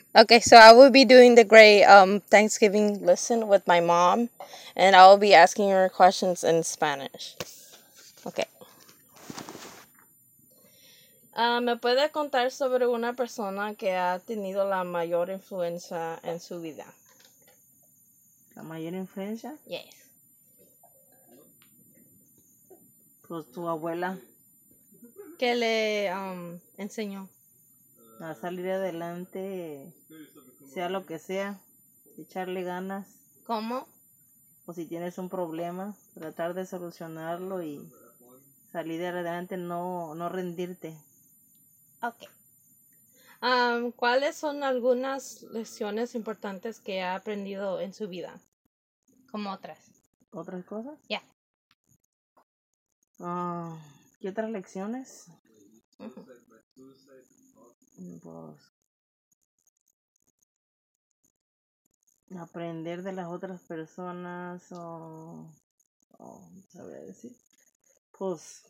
Okay, so I will be doing the great Thanksgiving listen with my mom, and I will be asking her questions in Spanish. Okay. ¿Me puede contar sobre una persona que ha tenido la mayor influencia en su vida? La mayor influencia, Yes. pues tu abuela, ¿Qué le enseñó? a salir adelante, sea lo que sea, echarle ganas, ¿Cómo? o si tienes un problema, tratar de solucionarlo y salir adelante, no rendirte. Okay. ¿Cuáles son algunas lecciones importantes que ha aprendido en su vida? Como otras. ¿Otras cosas? Ya. ¿Qué otras lecciones? Ujú. Pues aprender de las otras personas o sabría decir, pues,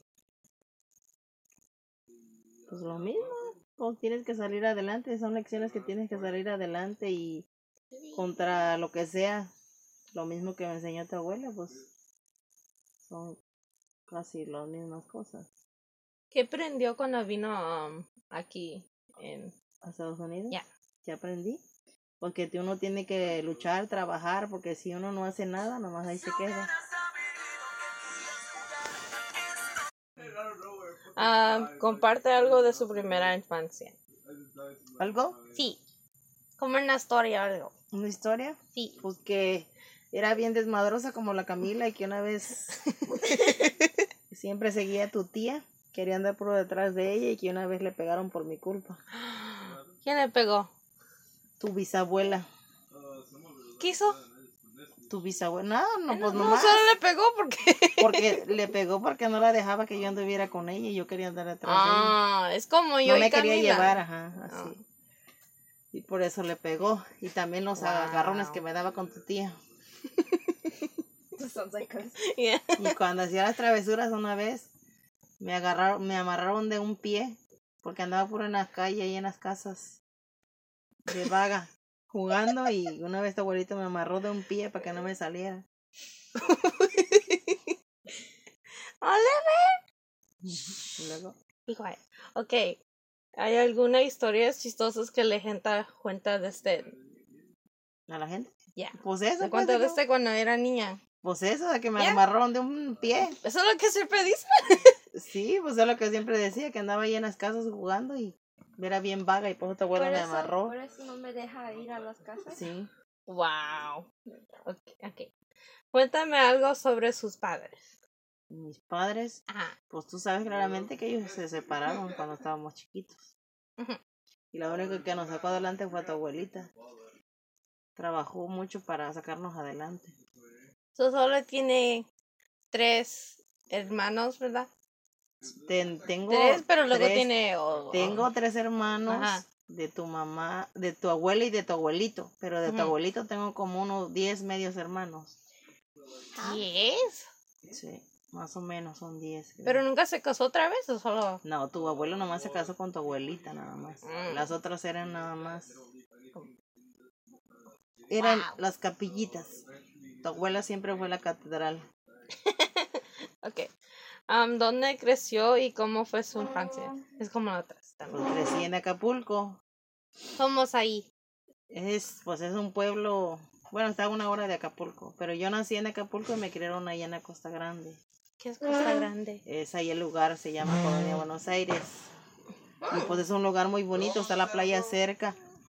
pues lo mismo, pues tienes que salir adelante, son lecciones que tienes que salir adelante y contra lo que sea, lo mismo que me enseñó tu abuela, pues son casi las mismas cosas. ¿Qué aprendió cuando vino aquí en... ¿A Estados Unidos? Ya. ¿Qué aprendí? Porque uno tiene que luchar, trabajar, porque si uno no hace nada, nomás ahí se queda. Comparte algo de su primera infancia. ¿Algo? Sí. Como una historia o algo. ¿Una historia? Sí. Pues que era bien desmadrosa como la Camila y que una vez siempre seguía a tu tía, quería andar por detrás de ella y que una vez le pegaron por mi culpa. ¿Quién le pegó? Tu bisabuela. ¿Qué hizo? Tu bisabuela. No, pues No, nomás. solo le pegó porque... Porque le pegó porque no la dejaba que yo anduviera con ella y yo quería andar atrás de ella. es como yo No y me quería Camila. llevar, ajá, así. Y por eso le pegó. Y también los Wow. agarrones que me daba con tu tía. Yeah. Y cuando hacía las travesuras una vez, me amarraron de un pie, porque andaba puro en la calle y en las casas de vaga, jugando, y una vez tu abuelito me amarró de un pie para que no me saliera. Y luego, Be quiet. Ok. ¿Hay alguna historia chistosas que le gente cuenta de usted? a la gente. Ya. Pues eso, ¿Le pues, cuenta de usted cuando era niña? pues eso, de que me Ya. amarraron de un pie. Eso es lo que siempre dice. Sí, pues es lo que siempre decía, que andaba ahí en las casas jugando y era bien vaga y por eso tu abuela me amarró. Por eso no me deja ir a las casas. Sí. Wow. Okay. Cuéntame algo sobre sus padres. Mis padres, Ajá. pues tú sabes claramente que ellos se separaron cuando estábamos chiquitos. Ujú. Y la única que nos sacó adelante fue tu abuelita. Trabajó mucho para sacarnos adelante. Solo tiene 3 hermanos, ¿verdad? Tengo 3, pero luego tres- tiene... Tengo 3 hermanos. Ajá. De tu mamá, de tu abuela y de tu abuelito. Pero de tu Ujú. abuelito tengo como unos 10 medios hermanos. 10. Sí, más o menos son 10. creo. ¿Pero nunca se casó otra vez o solo...? No, tu abuelo nomás se casó con tu abuelita nada más. Las otras eran nada más. Eran Wow. las capillitas. Tu abuela siempre fue la catedral. Ok. ¿Dónde creció y cómo fue su infancia? Es como la otra. Pues crecí en Acapulco. Somos ahí. Pues es un pueblo, bueno, está a 1 hora de Acapulco, pero yo nací en Acapulco y me criaron allá en la Costa Grande. ¿Qué es Costa Grande? Es ahí el lugar, se llama Colonia Buenos Aires. Y pues es un lugar muy bonito, está la playa cerca.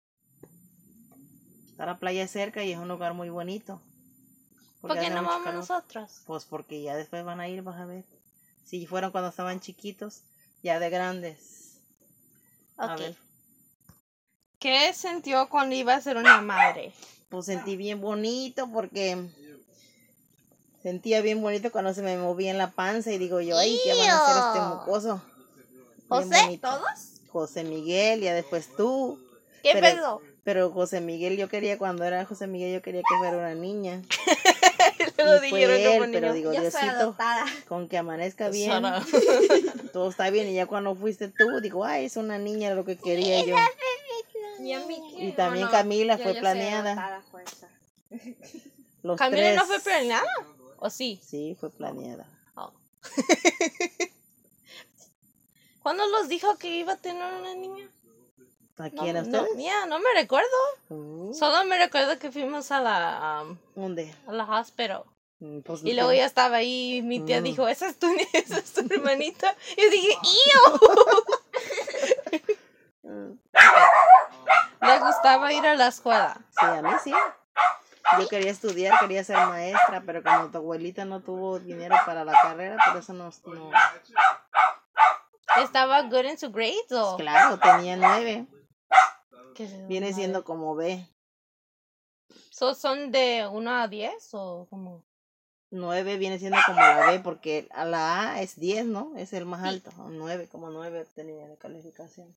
Está la playa cerca y es un lugar muy bonito. ¿Por qué hace no mucho vamos calor. nosotros? Pues porque ya después van a ir, vas a ver. Si fueron cuando estaban chiquitos, ya de grandes. A Ok. ver. ¿Qué sintió cuando iba a ser una madre? Pues sentí bien bonito porque sentía bien bonito cuando se me movía en la panza y digo yo, ay, ¿qué van a hacer este mocoso? Bien ¿José? bonito. ¿Todos? José Miguel, ya después tú. ¿Qué pero, pedo? Pero José Miguel, cuando era José Miguel, yo quería que fuera una niña. Luego Y dijeron fue como él, pero niño. digo, Yo soy Diosito, adoptada. con que amanezca bien, Shut up. todo está bien. Y ya cuando fuiste tú, digo, ay, es una niña lo que quería yo. ¿Y a mí qué? Y también No, Camila yo fue sé planeada. adoptar a fuerza. Los ¿Camila tres. no fue planeada? ¿O sí? Sí, fue planeada. Oh. ¿Cuándo los dijo que iba a tener una niña? ¿A No, quién? ¿A no, ustedes? ya, no me recuerdo. Uh, Solo me recuerdo que fuimos a ¿Dónde? la hospital. Pues, Y luego ya estaba ahí y mi tía Mm. dijo, esa es tu hermanita. Y yo dije, ¡Ew! Mm. Le gustaba ir a la escuela. Sí, a mí sí. Yo quería estudiar, quería ser maestra, pero como tu abuelita no tuvo dinero para la carrera, por eso no. ¿Estaba good en su grades o? Claro, tenía 9. ¿Qué es eso? Viene siendo como B. ¿Son de 1 a 10 o como? 9 viene siendo como la B, porque a la A es 10, ¿no? Es el más Sí. alto. 9, como 9 tenía de calificación.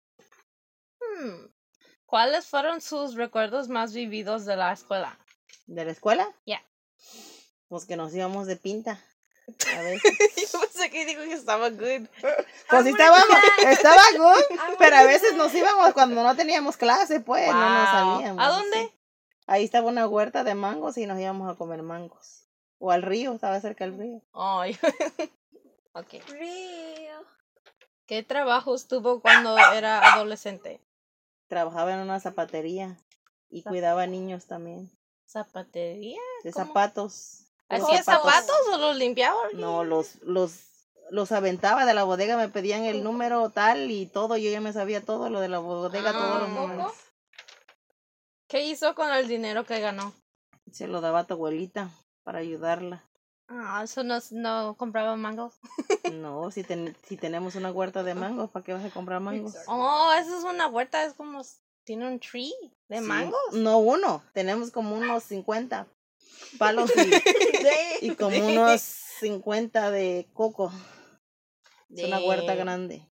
¿Cuáles fueron sus recuerdos más vividos de la escuela? ¿De la escuela? Ya. Pues que nos íbamos de pinta. A veces. Yo pensé que dijo que estaba good. Pues sí estaba good, pero a veces nos íbamos cuando no teníamos clase, pues, no nos Wow. salíamos. ¿A dónde? Sí. Ahí estaba una huerta de mangos y nos íbamos a comer mangos. O al río, estaba cerca del río. Ay. Ok. Río. ¿Qué trabajos tuvo cuando era adolescente? Trabajaba en una zapatería y cuidaba niños también. ¿Zapatería? De ¿Cómo? zapatos. puros ¿Hacía zapatos o los limpiaba? No, los aventaba de la bodega, me pedían el número tal y todo, yo ya me sabía todo lo de la bodega, todos los números. ¿Qué hizo con el dinero que ganó? Se lo daba a tu abuelita para ayudarla. Eso no compraba mangos. No, si tenemos una huerta de mangos, ¿para qué vas a comprar mangos? Oh, eso es una huerta, es como, tiene un tree de Sí, mangos. no uno, tenemos como unos 50 palos y como unos 50 de coco. Es una huerta grande.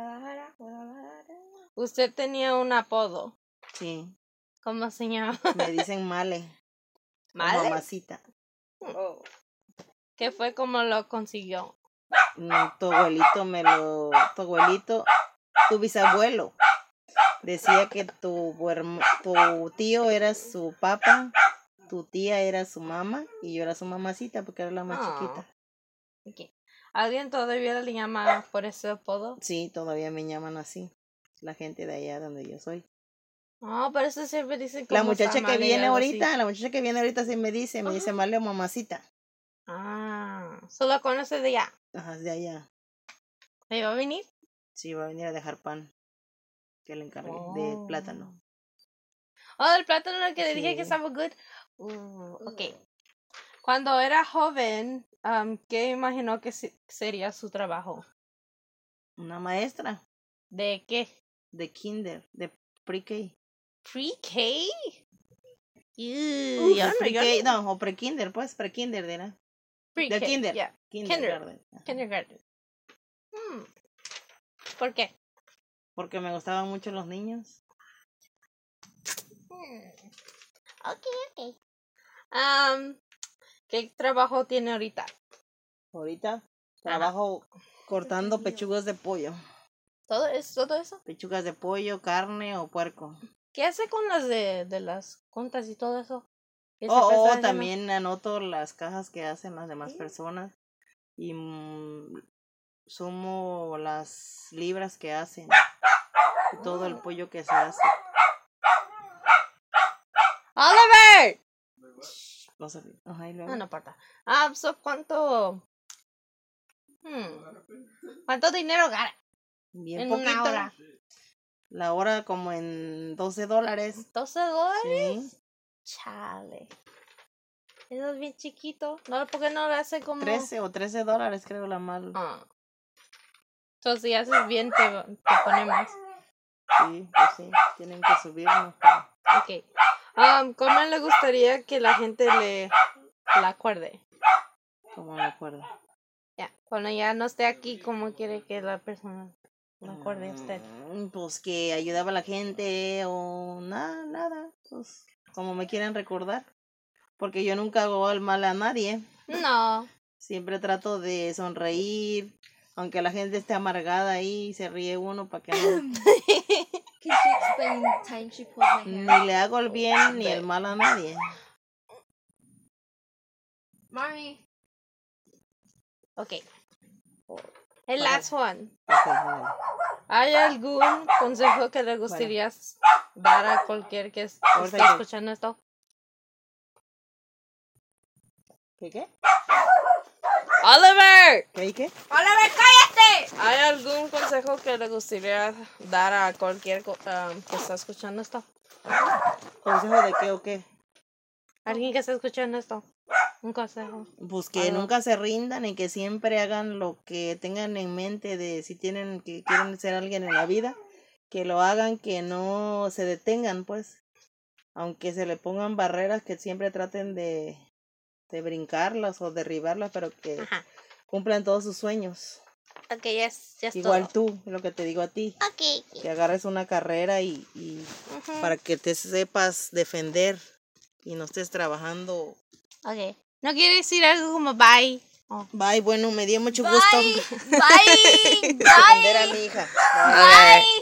Usted tenía un apodo. Sí, ¿Cómo se llama? me dicen Male. O ¿Male? mamacita. ¿Qué fue como lo consiguió? Tu bisabuelo, decía que tu tío era su papá, tu tía era su mamá y yo era su mamacita porque era la más chiquita. Okay. ¿Alguien todavía le llama por ese apodo? Sí, todavía me llaman así, la gente de allá donde yo soy. Pero eso siempre dicen como La muchacha que viene ahorita, así. sí me dice Male o mamacita. ¿Solo conoce de allá? Ajá, de allá. ¿Me va a venir? Sí, va a venir a dejar pan que le encargué de plátano. Del plátano el que le dije Sí. que estaba good. Ok. Cuando era joven, ¿qué imaginó que sería su trabajo? Una maestra ¿De qué? de kinder, de pre-K. ¿Pre-K? O pre-kinder, pues, pre-kinder, ¿verdad? Pre-K, Del kinder. yeah. Kindergarten. Kindergarten. ¿Por qué? Porque me gustaban mucho los niños. Ok. ¿Qué trabajo tiene ahorita? Ahorita trabajo cortando pechugas de pollo. ¿Todo eso? Pechugas de pollo, carne o puerco. ¿Qué hace con las de las cuentas y todo eso? ¿Qué siempre está haciendo? También anoto las cajas que hacen las demás personas y sumo las libras que hacen y todo el pollo que se hace. ¡Oliver! Ajá, y luego. No importa. ¿Cuánto dinero gana? Bien en poquito. una hora. La hora como en $12. $12. Sí. Chale. Eso es bien chiquito. No, ¿por qué no lo hace como 13 o $13 creo la mal. Entonces si haces bien te ponemos. Sí, pues sí, tienen que subirnos. Ok. ¿Cómo le gustaría que la gente la acuerde? ¿Cómo me acuerdo? Ya, cuando ya no esté aquí, ¿cómo quiere que la persona la acuerde a usted? Pues que ayudaba a la gente o nada, pues como me quieran recordar. Porque yo nunca hago el mal a nadie. No. Siempre trato de sonreír, aunque la gente esté amargada ahí, se ríe uno para que no Can she explain the time she pulled my hair? Ni le hago el bien ni el mal a nadie. Mommy. Okay. El last one. Ok, bueno. ¿Hay algún consejo que le gustaría dar a cualquier que Ahorita está yo. escuchando esto? ¿Qué? ¡Oliver! ¿Qué? ¡Oliver, cállate! ¿Hay algún consejo que le gustaría dar a cualquier que está escuchando esto? ¿Consejo de qué o qué? ¿Alguien que está escuchando esto? Un consejo. Pues que nunca se rindan y que siempre hagan lo que tengan en mente de si quieren ser alguien en la vida, que lo hagan, que no se detengan, pues. Aunque se le pongan barreras, que siempre traten de brincarlas o derribarlas, pero que Ajá. cumplan todos sus sueños. Ok, ya es Igual todo. tú, lo que te digo a ti. Ok. Que agarres una carrera y para que te sepas defender y no estés trabajando. Ok. ¿No quiere decir algo como bye? Oh. Bye, bueno, me dio mucho gusto Bye. Bye. defender a mi hija. Bye. A ver.